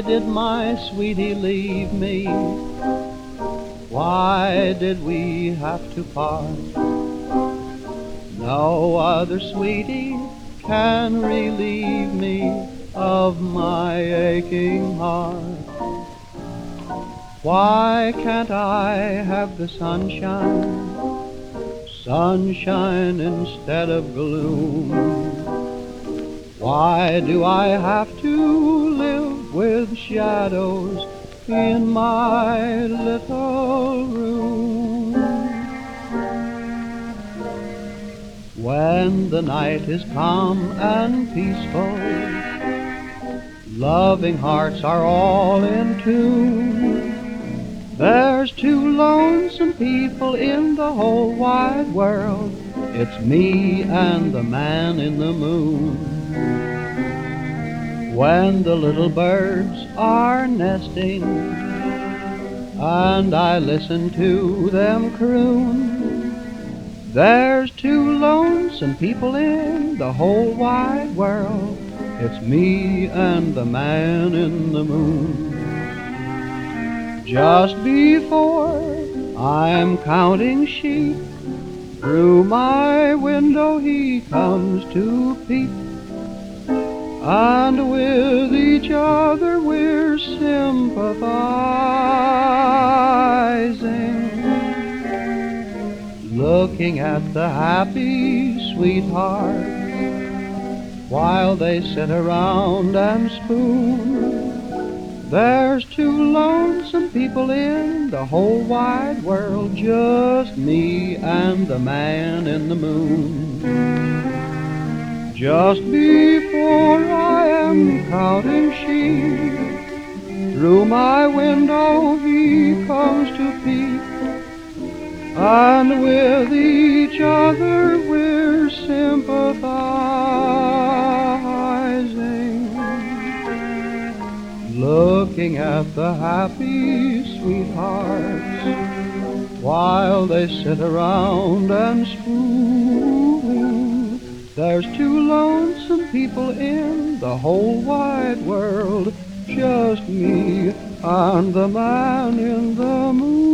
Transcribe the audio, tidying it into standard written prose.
Why did my sweetie leave me? Why did we have to part? No other sweetie can relieve me of my aching heart. Why can't I have the sunshine, sunshine instead of gloom? Why do I have to live with shadows in my little room? When the night is calm and peaceful, loving hearts are all in tune. There's two lonesome people in the whole wide world. It's me and the man in the moon. When the little birds are nesting and I listen to them croon, there's two lonesome people in the whole wide world. It's me and the man in the moon. Just before I'm counting sheep, through my window he comes to peep, and with each other we're sympathizing, looking at the happy sweethearts while they sit around and spoon. There's two lonesome people in the whole wide world, just me and the man in the moon. Just before I am counting sheep, through my window he comes to peep, and with each other we're sympathizing, looking at the happy sweethearts while they sit around and spoon. There's two lonesome people in the whole wide world, just me and the man in the moon.